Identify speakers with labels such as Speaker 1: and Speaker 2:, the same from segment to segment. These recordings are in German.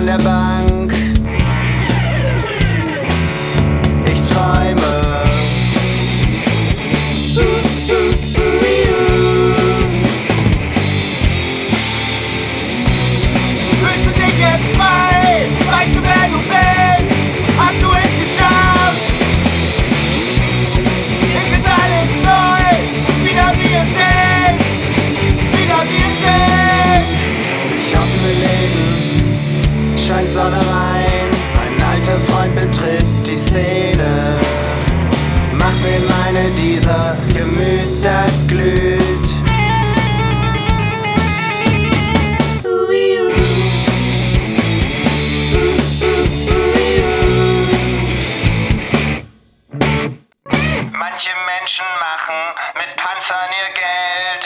Speaker 1: an der Bank. Ich träume. Fühlst du dich jetzt frei? Weißt du, wer du bist? Hast du es geschafft? Ist jetzt alles neu? Wieder wie es ist? Wieder wie es ist? Ich hoffe, wir leben, scheint Sonne rein. Ein alter Freund betritt die Szene. Macht mir meine dieser Gemüt, das glüht. Manche Menschen machen mit Panzern ihr Geld.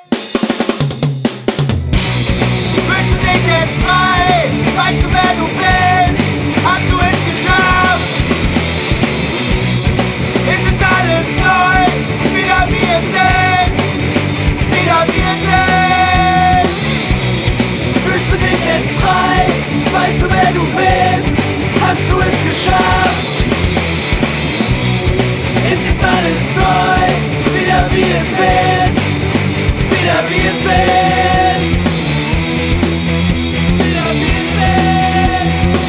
Speaker 1: Fühlst du dich jetzt frei? Weißt du, wer du bist? Hast du es geschafft? Ist jetzt alles neu? Wieder wie es ist? Wieder wie es ist? Fühlst du dich jetzt frei? Weißt du, wer du bist? Hast du es geschafft? Ist jetzt alles neu, wieder wie es ist, wieder wie es ist, wieder wie es ist.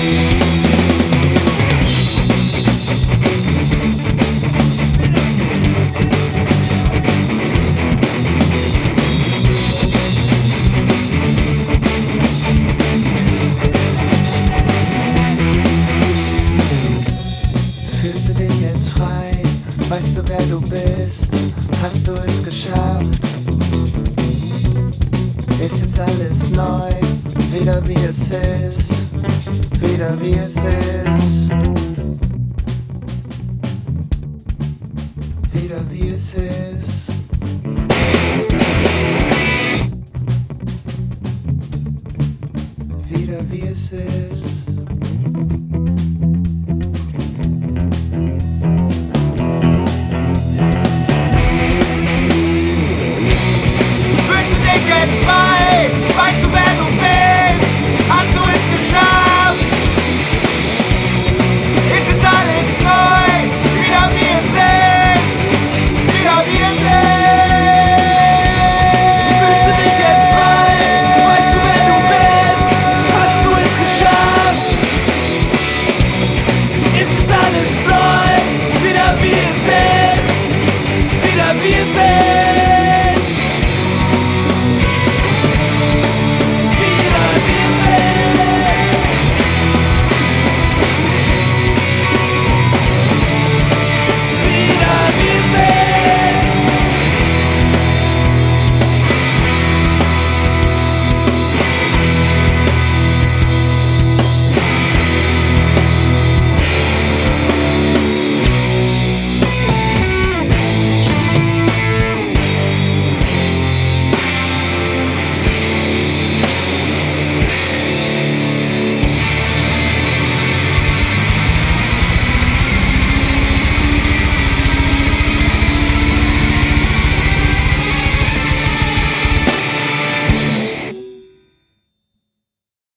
Speaker 1: Fühlst du dich jetzt frei? Weißt du, wer du bist? Hast du es geschafft? Ist jetzt alles neu, wieder wie es ist, wieder wie es ist, wieder wie es ist. Wieder wie es ist.